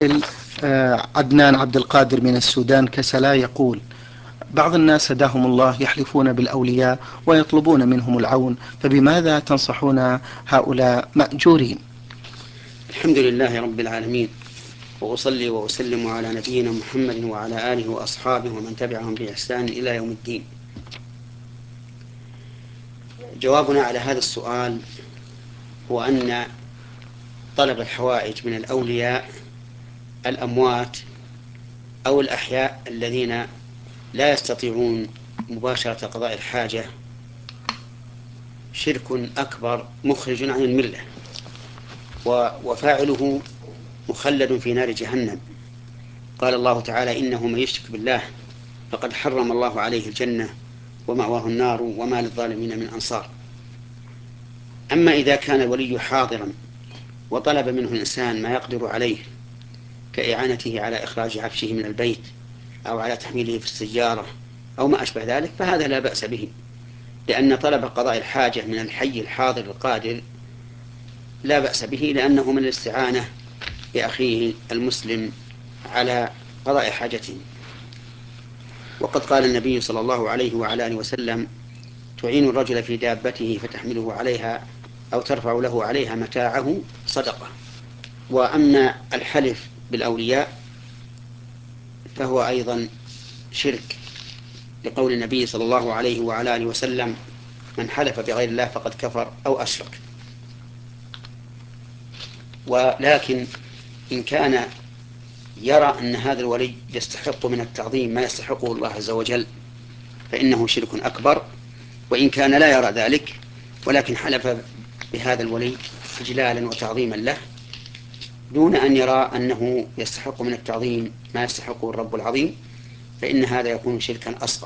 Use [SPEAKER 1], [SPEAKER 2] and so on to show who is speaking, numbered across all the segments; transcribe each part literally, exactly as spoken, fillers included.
[SPEAKER 1] آه، عدنان عبد القادر من السودان كسلا يقول: بعض الناس هداهم الله يحلفون بالأولياء ويطلبون منهم العون، فبماذا تنصحون هؤلاء مأجورين؟
[SPEAKER 2] الحمد لله رب العالمين، وأصلي وأسلم على نبينا محمد وعلى آله وأصحابه ومن تبعهم بإحسان إلى يوم الدين. جوابنا على هذا السؤال هو أن طلب الحوائج من الأولياء الأموات أو الأحياء الذين لا يستطيعون مباشرة قضاء الحاجة شرك أكبر مخرج عن الملة، وفاعله مخلد في نار جهنم. قال الله تعالى: إنه من يشرك بالله فقد حرم الله عليه الجنة ومأواه النار وما للظالمين من أنصار. أما إذا كان الولي حاضرا وطلب منه الإنسان ما يقدر عليه كإعانته على إخراج عفشه من البيت أو على تحميله في السيارة أو ما أشبه ذلك، فهذا لا بأس به، لأن طلب قضاء الحاجة من الحي الحاضر القادر لا بأس به، لأنه من الاستعانة بأخيه المسلم على قضاء حاجته. وقد قال النبي صلى الله عليه وعلى آله وسلم: تعين الرجل في دابته فتحمله عليها أو ترفع له عليها متاعه صدقة. وأما الحلف بالأولياء فهو أيضا شرك، لقول النبي صلى الله عليه وعلى آله وسلم: من حلف بغير الله فقد كفر أو أشرك. ولكن إن كان يرى أن هذا الولي يستحق من التعظيم ما يستحقه الله عز وجل فإنه شرك أكبر. وإن كان لا يرى ذلك ولكن حلف بهذا الولي إجلالا وتعظيما له دون أن يرى أنه يستحق من التعظيم ما يستحقه الرب العظيم، فإن هذا يكون شركا أصغر.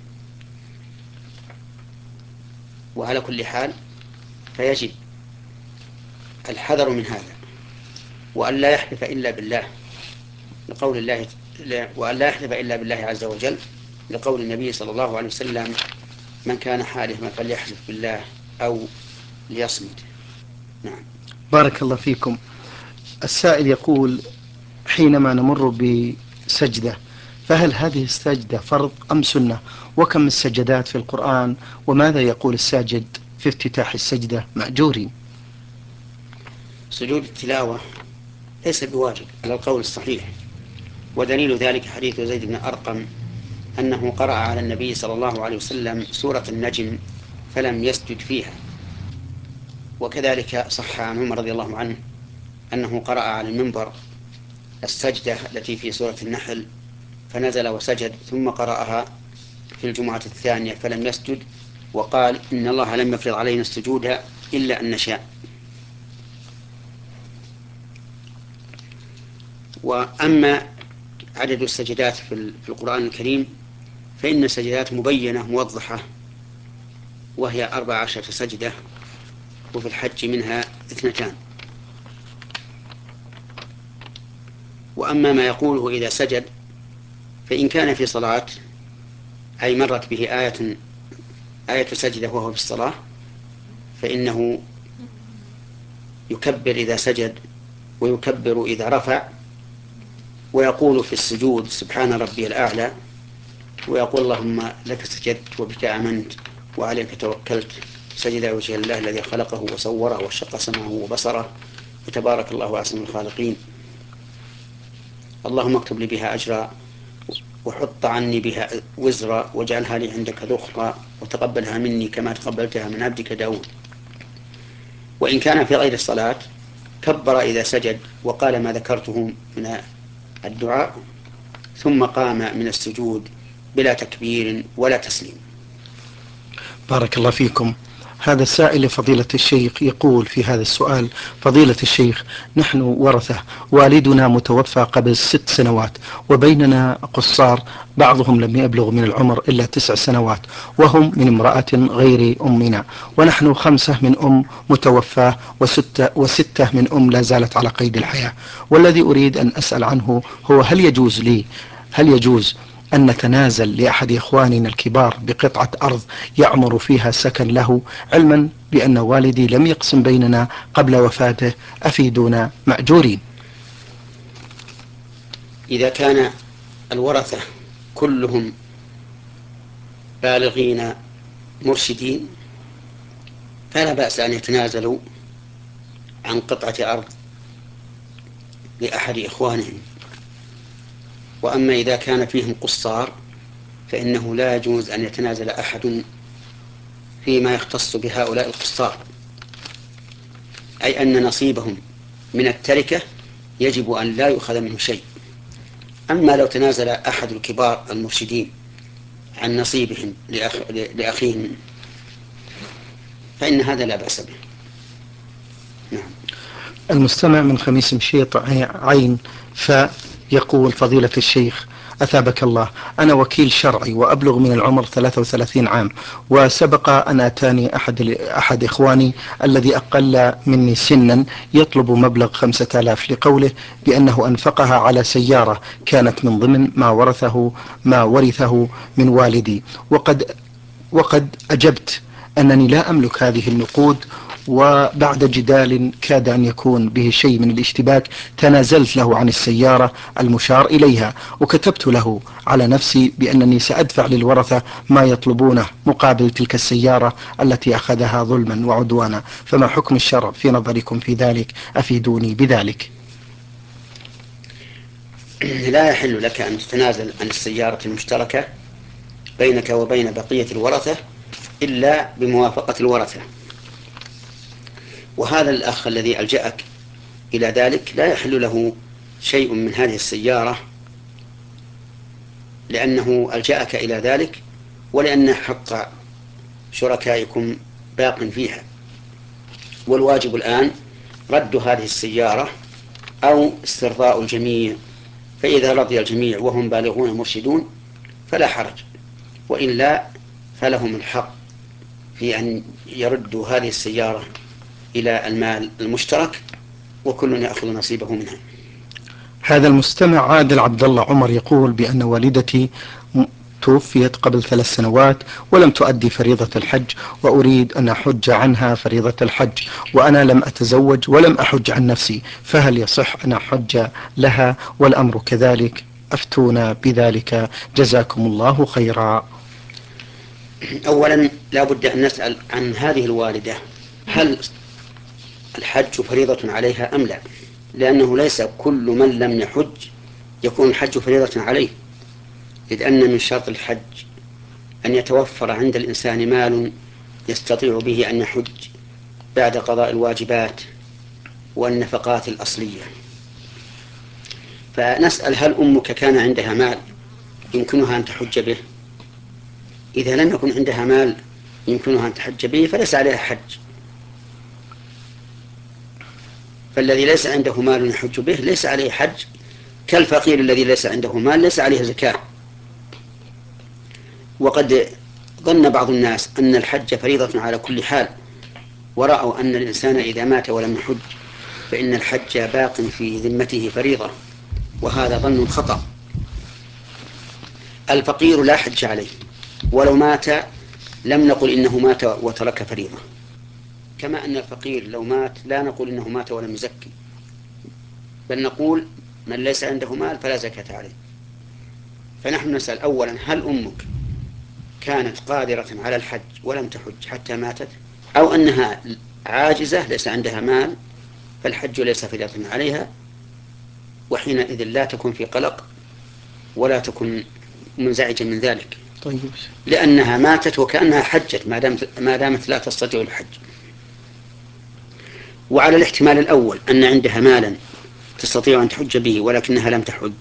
[SPEAKER 2] وعلى كل حال فيجب الحذر من هذا، وأن لا يحلف إلا بالله لقول الله وأن لا يحلف إلا بالله عز وجل لقول النبي صلى الله عليه وسلم: من كان حالفا فليحلف بالله أو ليصمت. نعم.
[SPEAKER 1] بارك الله فيكم. السائل يقول: حينما نمر بسجدة، فهل هذه السجدة فرض أم سنة؟ وكم السجدات في القرآن؟ وماذا يقول الساجد في افتتاح السجدة مأجورين؟
[SPEAKER 2] سجود التلاوة ليس بواجب على القول الصحيح، ودليل ذلك حديث زيد بن أرقم أنه قرأ على النبي صلى الله عليه وسلم سورة النجم فلم يسجد فيها. وكذلك صح عن عمر رضي الله عنه أنه قرأ على المنبر السجدة التي في سورة النحل فنزل وسجد، ثم قرأها في الجمعة الثانية فلم يسجد، وقال: إن الله لم يفرض علينا السجود إلا أن نشاء. وأما عدد السجدات في القرآن الكريم فإن السجدات مبينة موضحة، وهي أربع عشرة سجدة، وفي الحج منها اثنتان. وأما ما يقوله إذا سجد فإن كان في صلاة أي مرت به آية آية سجدة وهو في الصلاة فإنه يكبر إذا سجد ويكبر إذا رفع، ويقول في السجود: سبحان ربي الأعلى، ويقول: اللهم لك سجدت وبك آمنت وعليك توكلت، سجد وجه الله الذي خلقه وصوره وشق سمعه وبصره، وتبارك الله أحسن الخالقين، اللهم اكتب لي بها أجرا وحط عني بها وزرا واجعلها لي عندك ذخرا وتقبلها مني كما تقبلتها من عبدك داود. وإن كان في غير الصلاة كبر إذا سجد وقال ما ذكرته من الدعاء، ثم قام من السجود بلا تكبير ولا تسليم.
[SPEAKER 1] بارك الله فيكم. هذا السائل لفضيلة الشيخ يقول في هذا السؤال: فضيلة الشيخ، نحن ورثة، والدنا متوفى قبل ست سنوات، وبيننا قصار بعضهم لم يبلغ من العمر إلا تسع سنوات، وهم من امرأة غير أمنا، ونحن خمسة من أم متوفاة وستة, وستة من أم لا زالت على قيد الحياة. والذي أريد أن أسأل عنه هو: هل يجوز لي هل يجوز أن نتنازل لأحد إخواننا الكبار بقطعة أرض يعمر فيها سكن له، علما بأن والدي لم يقسم بيننا قبل وفاته؟ أفيدونا مأجورين.
[SPEAKER 2] إذا كان الورثة كلهم بالغين مرشدين فلا بأس أن يتنازلوا عن قطعة أرض لأحد إخوانهم. وأما إذا كان فيهم قصار فإنه لا يجوز أن يتنازل أحد فيما يختص بهؤلاء القصار، أي أن نصيبهم من التركة يجب أن لا يؤخذ منه شيء. أما لو تنازل أحد الكبار المرشدين عن نصيبهم لأخ... لأخيهم فإن هذا لا بأس به. نعم.
[SPEAKER 1] المستمع من خميس مشيط عين فيقول: فضيلة الشيخ أثابك الله، أنا وكيل شرعي وأبلغ من العمر ثلاثة وثلاثين عام، وسبق أن أتاني أحد, أحد إخواني الذي أقل مني سنا يطلب مبلغ خمسة آلاف لقوله بأنه أنفقها على سيارة كانت من ضمن ما ورثه ما ورثه من والدي، وقد وقد أجبت أنني لا أملك هذه النقود، وبعد جدال كاد أن يكون به شيء من الاشتباك تنازلت له عن السيارة المشار إليها، وكتبت له على نفسي بأنني سأدفع للورثة ما يطلبونه مقابل تلك السيارة التي أخذها ظلما وعدوانا، فما حكم الشرع في نظركم في ذلك؟ أفيدوني بذلك.
[SPEAKER 2] لا يحل لك أن تتنازل عن السيارة المشتركة بينك وبين بقية الورثة إلا بموافقة الورثة. وهذا الأخ الذي ألجأك إلى ذلك لا يحل له شيء من هذه السيارة، لأنه ألجأك إلى ذلك ولأن حق شركائكم باق فيها. والواجب الآن رد هذه السيارة أو استرضاء الجميع، فإذا رضي الجميع وهم بالغون مرشدون فلا حرج، وإلا فلهم الحق في أن يردوا هذه السيارة إلى المال المشترك وكل يأخذ نصيبه منها.
[SPEAKER 1] هذا المستمع عادل عبد الله عمر يقول بأن والدتي توفيت قبل ثلاث سنوات ولم تؤدي فريضة الحج، وأريد أن أحج عنها فريضة الحج، وأنا لم أتزوج ولم أحج عن نفسي، فهل يصح أن أحج لها والأمر كذلك؟ أفتونا بذلك جزاكم الله خيرا.
[SPEAKER 2] أولا لا بد أن نسأل عن هذه الوالدة هل الحج فريضة عليها أم لا، لأنه ليس كل من لم يحج يكون الحج فريضة عليه، إذ أن من شرط الحج أن يتوفر عند الإنسان مال يستطيع به أن يحج بعد قضاء الواجبات والنفقات الأصلية. فنسأل هل أمك كان عندها مال يمكنها أن تحج به؟ إذا لم يكن عندها مال يمكنها أن تحج به فليس عليها حج، فالذي ليس عنده مال يحج به ليس عليه حج، كالفقير الذي ليس عنده مال ليس عليه زكاة. وقد ظن بعض الناس أن الحج فريضة على كل حال، ورأوا أن الإنسان إذا مات ولم يحج فإن الحج باق في ذمته فريضة، وهذا ظن خطأ. الفقير لا حج عليه، ولو مات لم نقل إنه مات وترك فريضة، كما أن الفقير لو مات لا نقول إنه مات ولم يزكي، بل نقول من ليس عنده مال فلا زكاة عليه. فنحن نسأل أولا هل أمك كانت قادرة على الحج ولم تحج حتى ماتت، أو أنها عاجزة ليس عندها مال فالحج ليس فريضة عليها، وحينئذ لا تكون في قلق ولا تكون منزعجة من ذلك.
[SPEAKER 1] طيب.
[SPEAKER 2] لأنها ماتت وكأنها حجت ما دامت, ما دامت لا تستطيع الحج. وعلى الاحتمال الأول أن عندها مالا تستطيع أن تحج به ولكنها لم تحج،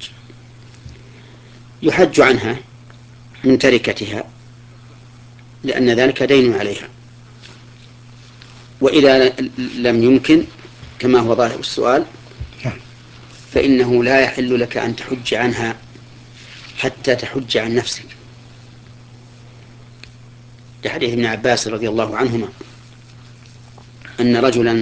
[SPEAKER 2] يحج عنها من تركتها لأن ذلك دين عليها. وإذا لم يمكن كما هو ظاهر السؤال فإنه لا يحل لك أن تحج عنها حتى تحج عن نفسك، لحديث ابن عباس رضي الله عنهما أن رجلا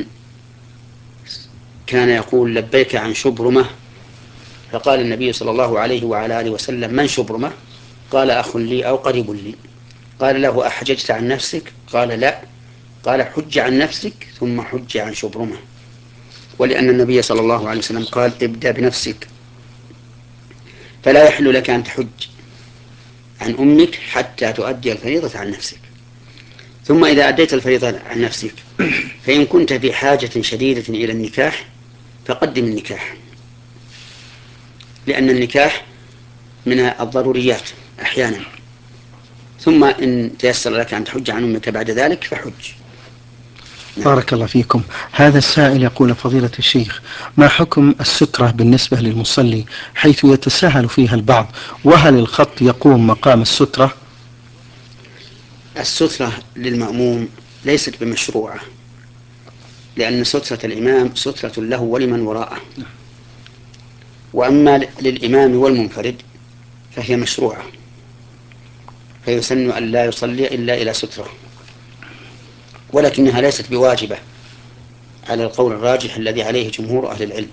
[SPEAKER 2] كان يقول لبيك عن شبرمة، فقال النبي صلى الله عليه وعلى آله وسلم من شبرمة؟ قال أخ لي أو قريب لي. قال له أحججت عن نفسك؟ قال لا. قال حج عن نفسك ثم حج عن شبرمة، ولأن النبي صلى الله عليه وسلم قال ابدأ بنفسك. فلا يحل لك أن تحج عن أمك حتى تؤدي الفريضة عن نفسك. ثم إذا أديت الفريضة عن نفسك فإن كنت في حاجة شديدة إلى النكاح فقدم النكاح، لأن النكاح من الضروريات أحيانا. ثم إن تيسر لك أن تحج عن أمك بعد ذلك فحج.
[SPEAKER 1] نعم. بارك الله فيكم. هذا السائل يقول فضيلة الشيخ: ما حكم السترة بالنسبة للمصلي حيث يتساهل فيها البعض، وهل الخط يقوم مقام السترة؟
[SPEAKER 2] السترة للمأموم ليست بمشروعة، لأن سترة الإمام سترة له ولمن وراءه، وأما للإمام والمنفرد فهي مشروعة، فيسن أن لا يصلي إلا إلى سترة، ولكنها ليست بواجبة على القول الراجح الذي عليه جمهور أهل العلم،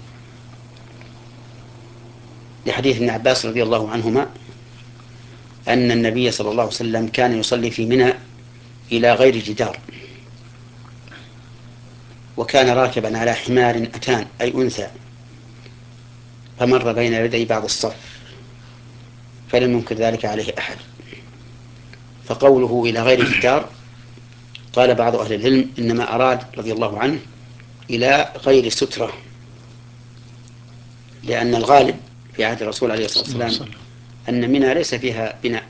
[SPEAKER 2] لحديث ابن عباس رضي الله عنهما أن النبي صلى الله عليه وسلم كان يصلي في منى إلى غير جدار، وكان راكبا على حمار أتان أي أنثى، فمر بين يدي بعض الصف فلم ينكر ذلك عليه أحد. فقوله إلى غير جدار قال بعض أهل العلم إنما أراد رضي الله عنه إلى غير سترة، لأن الغالب في عهد الرسول عليه الصلاة والسلام أن منى ليس فيها بناء،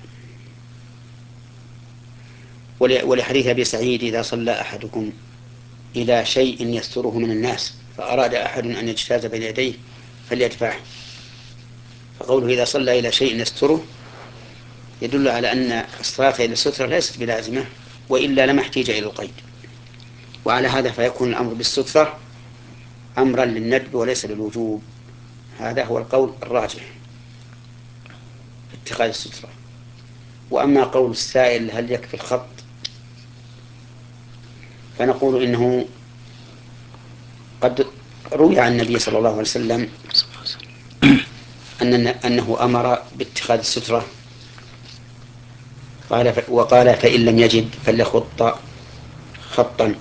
[SPEAKER 2] ولحديث أبي سعيد: إذا صلى أحدكم إلى شيء يستره من الناس فأراد أحد أن يجتاز بين يديه فليدفعه. فقوله إذا صلى إلى شيء يستره يدل على أن الصلاة إلى السترة ليست بلازمة، وإلا لما احتيج إلى القيد. وعلى هذا فيكون الأمر بالسترة أمرا للندب وليس للوجوب. هذا هو القول الراجح في اتخاذ السترة. وأما قول السائل هل يكفي الخط، فنقول إنه قد روي عن النبي صلى الله عليه وسلم أن أنه أمر باتخاذ السترة، قال وقال: فإن لم يجد فليخط خطا.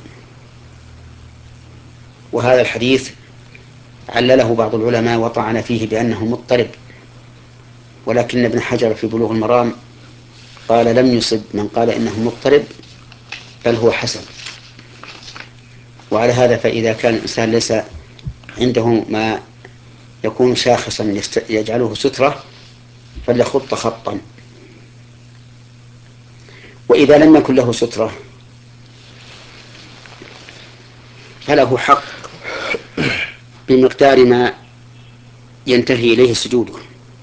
[SPEAKER 2] وهذا الحديث علله بعض العلماء وطعن فيه بأنه مضطرب، ولكن ابن حجر في بلوغ المرام قال لم يصب من قال إنه مضطرب، بل هو حسن. وعلى هذا فإذا كان الإنسان ليس عنده ما يكون شاخصا يجعله سترة فليخط خطا. وإذا لم يكن له سترة فله حق بمقدار ما ينتهي إليه سجوده،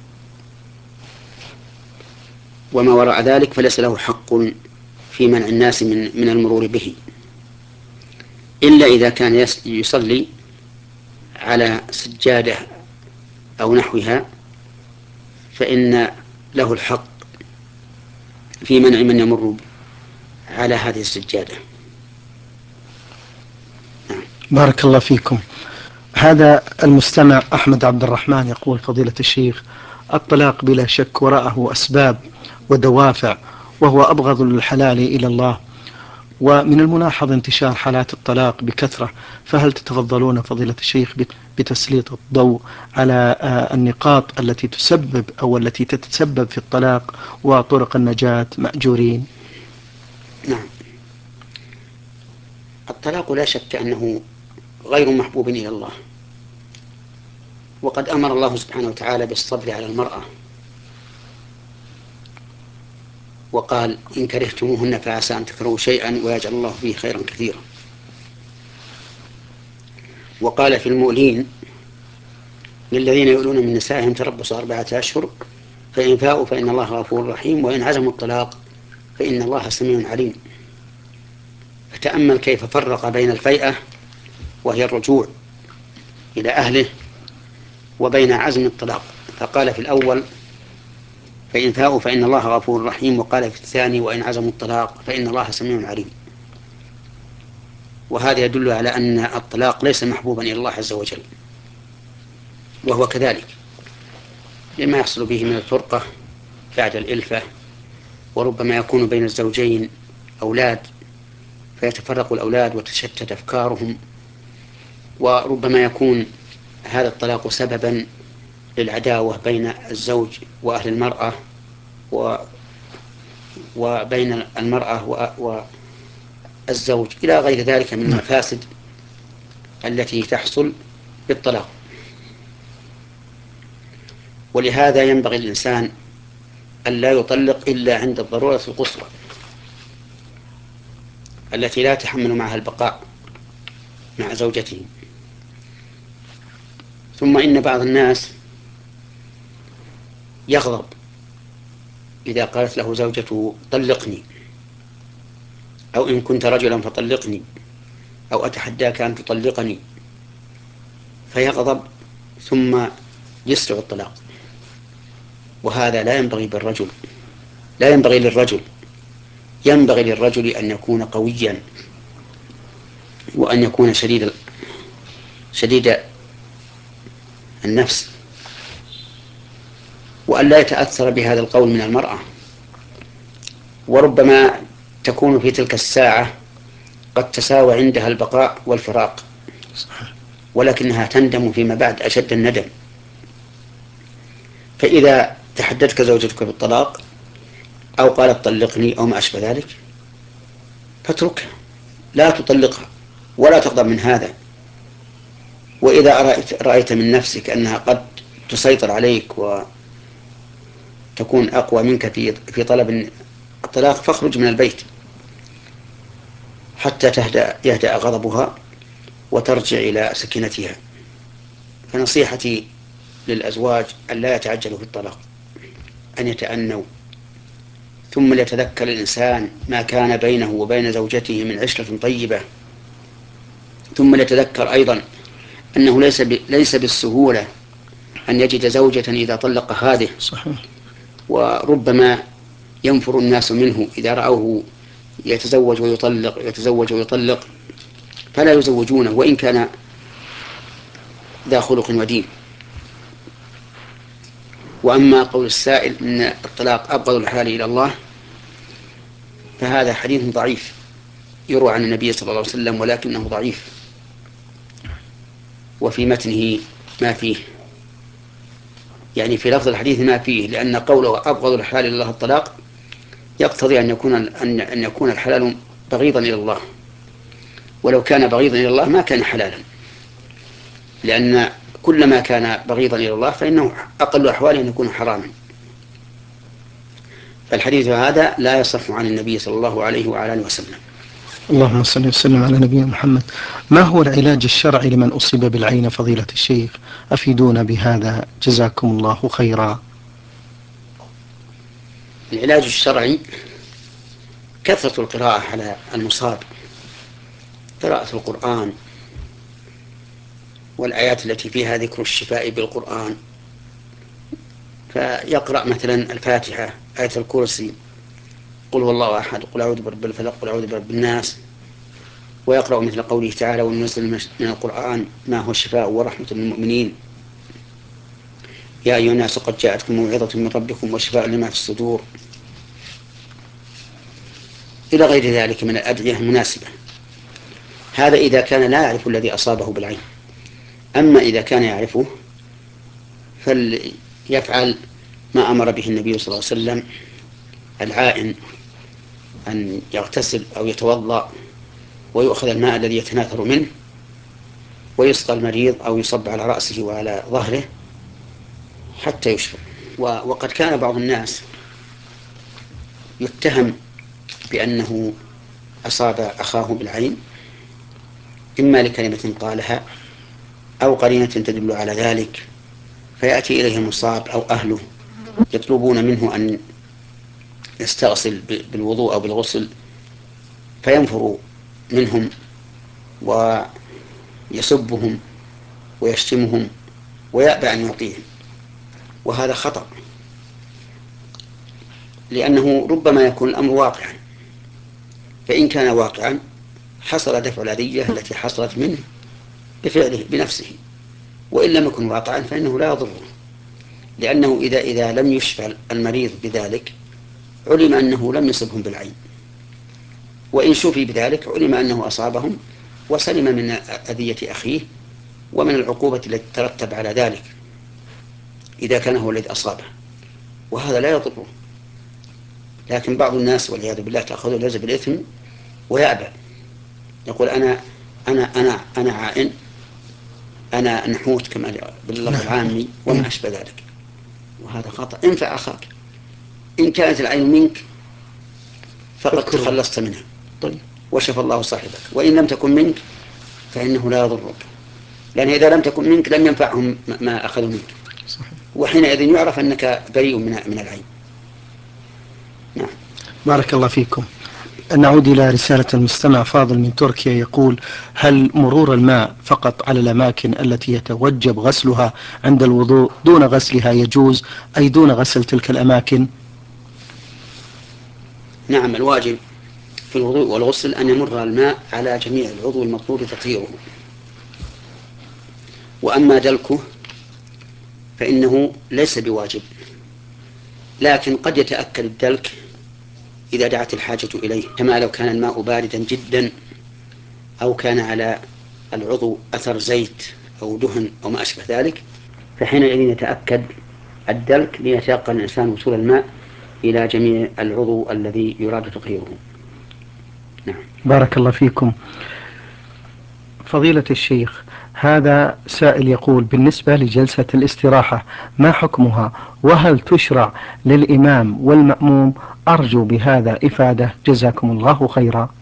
[SPEAKER 2] وما وراء ذلك فليس له حق في منع الناس من من المرور به، إلا إذا كان يصلي على سجادة أو نحوها فإن له الحق في منع من يمر على هذه السجادة.
[SPEAKER 1] نعم. بارك الله فيكم. هذا المستمع أحمد عبد الرحمن يقول فضيلة الشيخ: الطلاق بلا شك وراءه أسباب ودوافع، وهو أبغض الحلال إلى الله، ومن الملاحظ انتشار حالات الطلاق بكثرة، فهل تتفضلون فضيلة الشيخ بتسليط الضوء على النقاط التي تسبب أو التي تتسبب في الطلاق وطرق النجاة مأجورين؟
[SPEAKER 2] نعم، الطلاق لا شك أنه غير محبوب إلى الله، وقد أمر الله سبحانه وتعالى بالصبر على المرأة، وقال: إن كرهتموهن فعسى أن تكرهوا شيئا ويجعل الله فيه خيرا كثيرا. وقال في المؤلين: للذين يؤلون من نسائهم تربص أربعة أشهر فإن فاءوا فإن الله غفور رحيم وإن عزموا الطلاق فإن الله سميع عليم. فتأمل كيف فرق بين الفيئة وهي الرجوع إلى أهله وبين عزم الطلاق، فقال في الأول: فإن فاءوا فإن الله غفور رحيم، وقال في الثاني: وإن عزموا الطلاق فإن الله سميع عليم. وهذا يدل على أن الطلاق ليس محبوبا إلى الله عز وجل، وهو كذلك لما يحصل به من الفرقة بعد الإلفة، وربما يكون بين الزوجين أولاد فيتفرق الأولاد وتشتت أفكارهم، وربما يكون هذا الطلاق سببا للعداوة بين الزوج وأهل المرأة و وبين المرأة والزوج إلى غير ذلك من المفاسد التي تحصل بالطلاق. ولهذا ينبغي الإنسان أن لا يطلق إلا عند الضرورة القصوى التي لا تحمل معها البقاء مع زوجته. ثم إن بعض الناس يغضب إذا قالت له زوجته طلقني، أو إن كنت رجلا فطلقني، أو أتحداك أن تطلقني، فيغضب ثم يسرع الطلاق. وهذا لا ينبغي بالرجل، لا ينبغي للرجل. ينبغي للرجل أن يكون قويا، وأن يكون شديد شديد النفس، وأن لا يتأثر بهذا القول من المرأة. وربما تكون في تلك الساعة قد تساوى عندها البقاء والفراق، ولكنها تندم فيما بعد أشد الندم. فإذا تحدثك زوجتك بالطلاق أو قالت طلقني أو ما أشبه ذلك فاتركها، لا تطلقها ولا تغضب من هذا. وإذا رأيت, رأيت من نفسك أنها قد تسيطر عليك وتكون أقوى منك في في طلب الطلاق فاخرج من البيت حتى تهدأ يهدأ غضبها وترجع إلى سكينتها. فنصيحتي للأزواج أن لا يتعجلوا في الطلاق، أن يتأنوا، ثم ليتذكر الإنسان ما كان بينه وبين زوجته من عشرة طيبة، ثم ليتذكر أيضا أنه ليس ليس بالسهولة أن يجد زوجة إذا طلق هذه.
[SPEAKER 1] صحيح.
[SPEAKER 2] وربما ينفر الناس منه إذا رأوه يتزوج ويطلق يتزوج ويطلق فلا يزوجونه وإن كان ذا خلق ودين. وأما قول السائل إن الطلاق أبغض الحلال إلى الله فهذا حديث ضعيف يروى عن النبي صلى الله عليه وسلم، ولكنه ضعيف وفي متنه ما فيه، يعني في لفظ الحديث ما فيه، لأن قوله أبغض الحلال إلى الله الطلاق يقتضي أن يكون أن أن يكون الحلال بغيضا إلى الله، ولو كان بغيضا إلى الله ما كان حلالا، لأن كل ما كان بغيضا إلى الله فإنه أقل أحواله أن يكون حراما. فالحديث هذا لا يصح عن النبي صلى الله عليه وعلى آله وسلم.
[SPEAKER 1] اللهم صل وسلم على نبينا محمد. ما هو العلاج الشرعي لمن أصيب بالعين فضيلة الشيخ؟ أفيدونا بهذا جزاكم الله خيرا.
[SPEAKER 2] العلاج الشرعي كثرة القراءة على المصاب، قراءة القرآن والآيات التي فيها ذكر الشفاء بالقرآن، فيقرأ مثلا الفاتحة، آية الكرسي، قل هو الله أحد، قل أعوذ برب الفلق، قل أعوذ برب الناس، ويقرأ مثل قوله تعالى وننزل من القرآن ما هو شفاء ورحمة للمؤمنين، يا أيها الناس قد جاءتكم موعظة من ربكم وشفاء لما في الصدور، إلى غير ذلك من الأدعية المناسبة. هذا إذا كان لا يعرف الذي أصابه بالعين. أما إذا كان يعرفه فليفعل ما أمر به النبي صلى الله عليه وسلم، العائن أن يغتسل أو يتوضأ ويؤخذ الماء الذي يتناثر منه ويسقى المريض أو يصب على رأسه وعلى ظهره حتى يشفى. وقد كان بعض الناس يتهم بأنه أصاب أخاه بالعين إما لكلمة قالها أو قرينة تدل على ذلك، فيأتي إليه المصاب أو أهله يطلبون منه أن يستغسل بالوضوء أو بالغسل، فينفر منهم ويسبهم ويشتمهم ويأبى أن يعطيهم، وهذا خطأ، لأنه ربما يكون الأمر واقعا، فإن كان واقعا حصل دفع الأذية التي حصلت منه بفعله بنفسه، وإن لم يكن واقعا فإنه لا يضره، لأنه إذا إذا لم يشفى المريض بذلك علم أنه لم يصبهم بالعين، وإن شفي بذلك علم أنه أصابهم وسلم من أذية أخيه ومن العقوبة التي ترتب على ذلك. إذا كان هو الذي أصابه، وهذا لا يضره. لكن بعض الناس والعياذ بالله تأخذ الجزء بالإثم ويأبى، يقول أنا أنا أنا أنا عائن، أنا نحوت كما باللفظ العامي وما أشبه ذلك، وهذا خطأ. انفع أخاك، إن كانت العين منك فقد تخلصت منها وشفى الله صاحبك، وإن لم تكن منك فإنه لا يضرك، لأن إذا لم تكن منك لم ينفعهم ما أخذوا منك، وحينئذ يعرف أنك بريء من العين. نعم.
[SPEAKER 1] بارك الله فيكم. نعود إلى رسالة المستمع فاضل من تركيا يقول: هل مرور الماء فقط على الأماكن التي يتوجب غسلها عند الوضوء دون غسلها يجوز، أي دون غسل تلك الأماكن؟
[SPEAKER 2] نعم، الواجب في الوضوء والغسل أن يمر الماء على جميع العضو المطلوب تطهيره، وأما دلكه فإنه ليس بواجب، لكن قد يتأكد الدلك إذا دعت الحاجة إليه، كما لو كان الماء باردا جدا أو كان على العضو أثر زيت أو دهن أو ما أشبه ذلك، فحينئذ يتأكد الدلك ليتيقن الإنسان وصول الماء إلى جميع العضو الذي يراد تطهيره. نعم.
[SPEAKER 1] بارك الله فيكم. فضيلة الشيخ، هذا سائل يقول: بالنسبة لجلسة الاستراحة ما حكمها، وهل تشرع للإمام والمأموم؟ أرجو بهذا إفادة، جزاكم الله خيرا.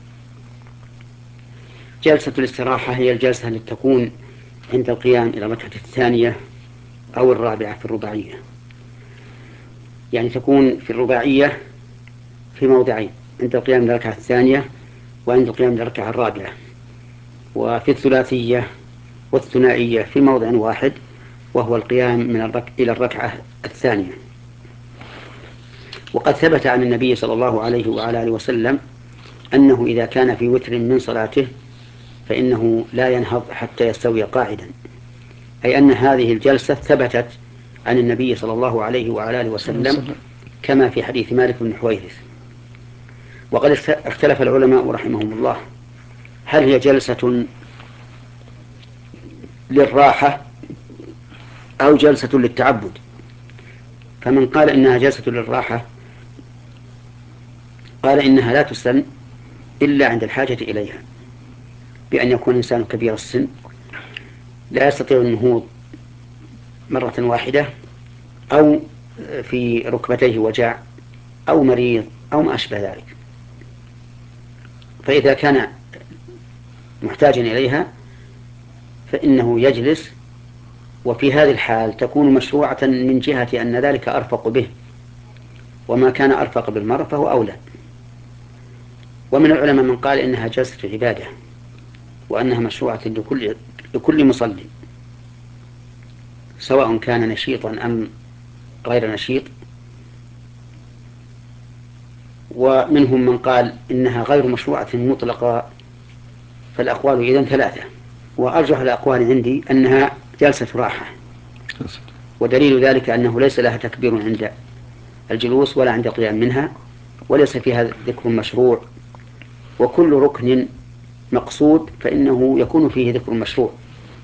[SPEAKER 2] جلسة الاستراحة هي الجلسة التي تكون عند القيام إلى الركعة الثانية أو الرابعة في الرباعية، يعني تكون في الرباعية في موضعين: عند القيام إلى الركعة الثانية وعند القيام إلى الركعة الرابعة، وفي الثلاثية والثنائية في موضع واحد وهو القيام من الرك... إلى الركعة الثانية. وقد ثبت عن النبي صلى الله عليه وعلى آله وسلم أنه إذا كان في وتر من صلاته فإنه لا ينهض حتى يستوي قاعدا، أي أن هذه الجلسة ثبتت عن النبي صلى الله عليه وعلى آله وسلم كما في حديث مالك بن حويرث. وقد اختلف العلماء رحمهم الله هل هي جلسة للراحة أو جلسة للتعبد. فمن قال إنها جلسة للراحة قال إنها لا تسن إلا عند الحاجة إليها، بأن يكون إنسان كبير السن لا يستطيع النهوض مرة واحدة، أو في ركبتيه وجع، أو مريض، أو ما أشبه ذلك. فإذا كان محتاجا إليها فإنه يجلس، وفي هذه الحال تكون مشروعة من جهة أن ذلك أرفق به، وما كان أرفق بالمرء فهو أولى. ومن العلماء من قال إنها جلسة عبادة وأنها مشروعة لكل, لكل مصلي سواء كان نشيطا أم غير نشيط. ومنهم من قال إنها غير مشروعة مطلقة. فالأقوال إذن ثلاثة، وأرجح الأقوال عندي أنها جلسة راحة، ودليل ذلك أنه ليس لها تكبير عند الجلوس ولا عند القيام منها، وليس فيها ذكر مشروع، وكل ركن مقصود فإنه يكون فيه ذكر مشروع،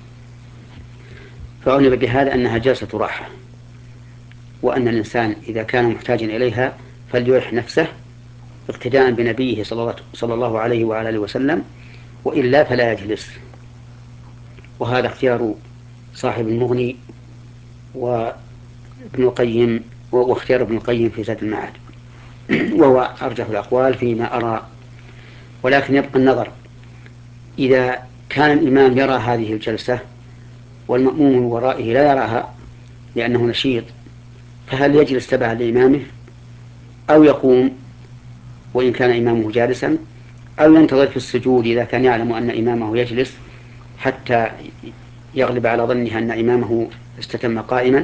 [SPEAKER 2] فعلم بهذا أنها جلسة راحة، وأن الإنسان إذا كان محتاجا إليها فليرح نفسه اقتداء بنبيه صلى الله عليه وعلى آله وسلم، وإلا فلا يجلس. وهذا اختيار صاحب المغني وابن القيم، واختيار ابن القيم في زاد المعاد، وهو أرجح الأقوال فيما أرى. ولكن يبقى النظر، إذا كان الإمام يرى هذه الجلسة والمأموم من ورائه لا يراها لأنه نشيط، فهل يجلس تبعا لإمامه أو يقوم وإن كان إمامه جالسا، أو ينتظر في السجود إذا كان يعلم أن إمامه يجلس حتى يغلب على ظنه أن إمامه استتم قائما؟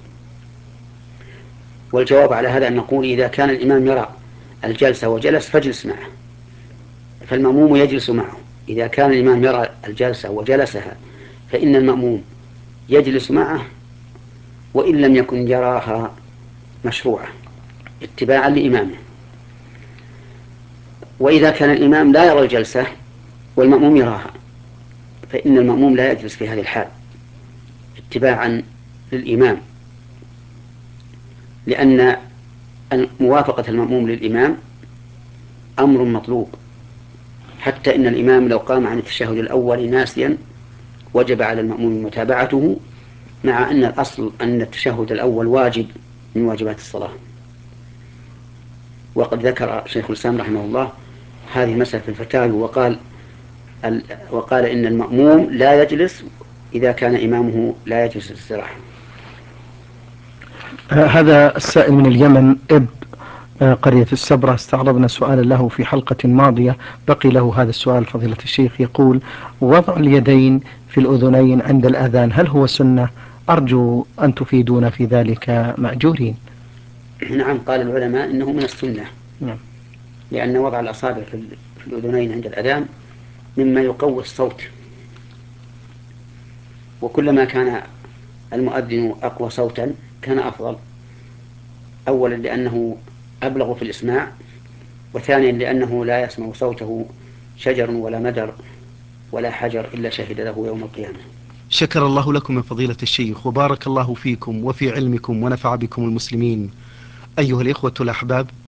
[SPEAKER 2] والجواب على هذا أن نقول إذا كان الإمام يرى الجلسة وجلس فاجلس معه، فالمأموم يجلس معه. إذا كان الإمام يرى الجلسة وجلسها فإن المأموم يجلس معه وإن لم يكن يراها مشروعة اتباعا لإمامه. وإذا كان الإمام لا يرى الجلسة والمأموم يراها فإن المأموم لا يجلس في هذه الحال اتباعا للإمام، لأن موافقة المأموم للإمام أمر مطلوب، حتى إن الإمام لو قام عن التشهد الأول ناسيا وجب على المأموم متابعته، مع أن الأصل أن التشهد الأول واجب من واجبات الصلاة. وقد ذكر شيخ الإسلام رحمه الله هذه المسألة في الفتاوى، وقال وقال إن المأموم لا يجلس إذا كان إمامه لا يجلس الاستراحة.
[SPEAKER 1] هذا السائل من اليمن إب قرية السبرة، استعرضنا سؤالا له في حلقة ماضية، بقي له هذا السؤال فضيلة الشيخ. يقول: وضع اليدين في الأذنين عند الأذان هل هو سنة؟ أرجو أن تفيدونا في ذلك مأجورين.
[SPEAKER 2] نعم، قال العلماء إنه من السنة،
[SPEAKER 1] نعم.
[SPEAKER 2] لأن وضع الأصابع في الأذنين عند الأذان مما يقوي الصوت، وكلما كان المؤذن أقوى صوتا كان أفضل، أولا لأنه أبلغ في الإسماع، وثانيا لأنه لا يسمع صوته شجر ولا مدر ولا حجر إلا شهد له يوم القيامة.
[SPEAKER 1] شكر الله لكم من فضيلة الشيخ، وبارك الله فيكم وفي علمكم ونفع بكم المسلمين. أيها الإخوة الأحباب،